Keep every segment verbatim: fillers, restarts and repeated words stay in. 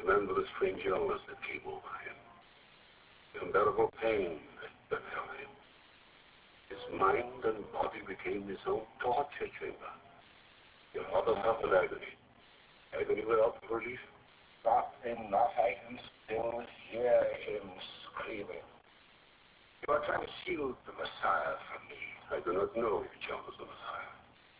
remember the strange illness that came over him, the unbearable pain that befell him. His mind and body became his own torture chamber. Your father suffered agony. Agony without relief. Not enough. I can still hear him screaming. You are trying to shield the Messiah from me. I do not know if John was the Messiah.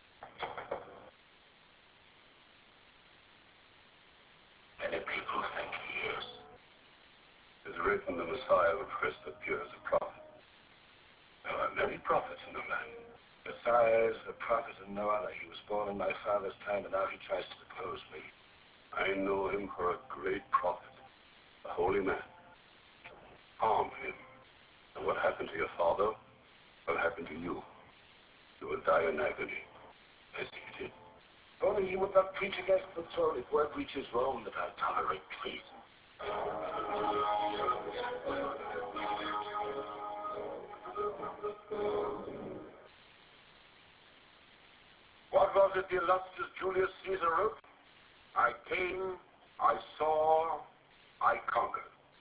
Many people think he is. It is written the Messiah would first appear as a prophet. There are many prophets in the land. Messiah is a prophet and no other. He was born in my father's time, and now he tries to depose me. I know him for a great prophet, a holy man. Harm him. And what happened to your father will happen to you. You will die in agony, as he did. If only he would not preach against the throne. If word reaches Rome that I tolerate treason. What was it the illustrious Julius Caesar wrote? I came, I saw, I conquered.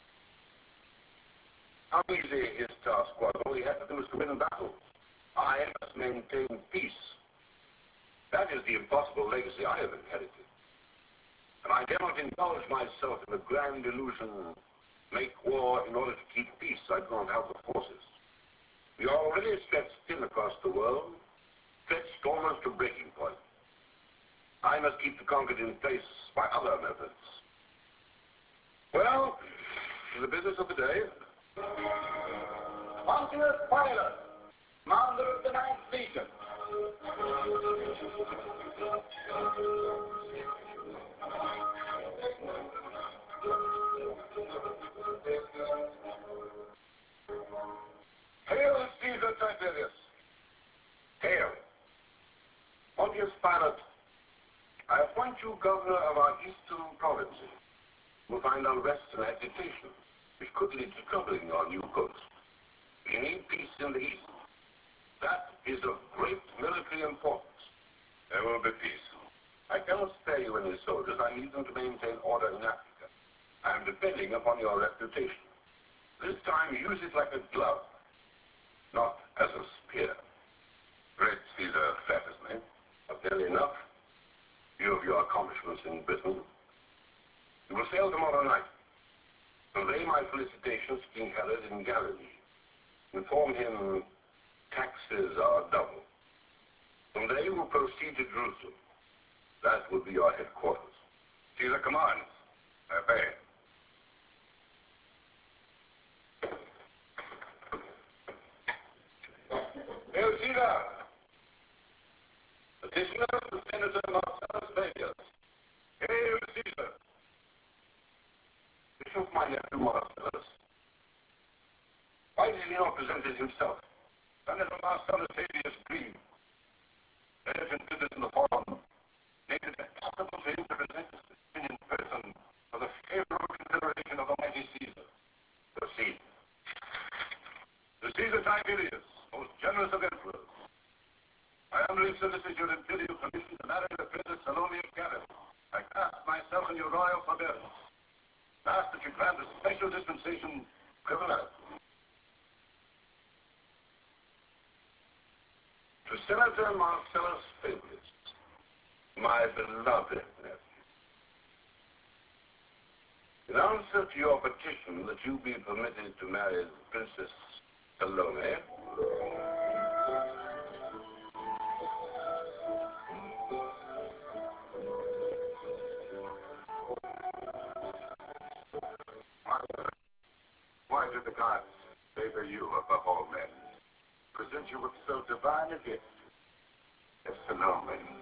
How easy his task was. All he had to do was to win battle. I must maintain peace. That is the impossible legacy I have inherited. And I dare not indulge myself in the grand illusion, make war in order to keep peace. I do not have the forces. We are already stretched thin across the world, stretched almost to breaking point. I must keep the conquered in place by other methods. Well, to the business of the day. Pontius Pilate, commander of the Ninth Legion. Hail, Caesar Tiberius. Hail. Pontius Pilate, I appoint you governor of our eastern provinces. You will find unrest and agitation, which could lead to trouble in your new coast. We need peace in the east. That is of great military importance. There will be peace. I cannot spare you any soldiers. I need them to maintain order in Africa. I am depending upon your reputation. This time, use it like a glove, not as a spear. Great Caesar flatters me, but nearly enough. View of your accomplishments in Britain. You will sail tomorrow night. Convey my felicitations to King Herod in Galilee. Inform him taxes are double. From there you will proceed to Jerusalem. That will be your headquarters. Caesar commands. I obey. Hail Caesar! Petitioner to Senator Marcellus Fabius. Hail Caesar! Bishop, my nephew Marcellus. Why did he not present it himself? Senator Marcellus Fabius grieved. Let him consider in the forum. Made it impossible for him to present his decision in person for the favorable consideration of the mighty Caesar. Proceed. To Caesar Tiberius, most generous of emperors, I humbly solicit your imperial permission to marry the Princess Salome of Galilee. I cast myself in your royal forbearance. Ask that you grant a special dispensation privilege. To Senator Marcellus Fabius, my beloved nephew, in answer to your petition that you be permitted to marry the Princess Salome, why did the gods favor you above all men? Present you with so divine a gift as Salome.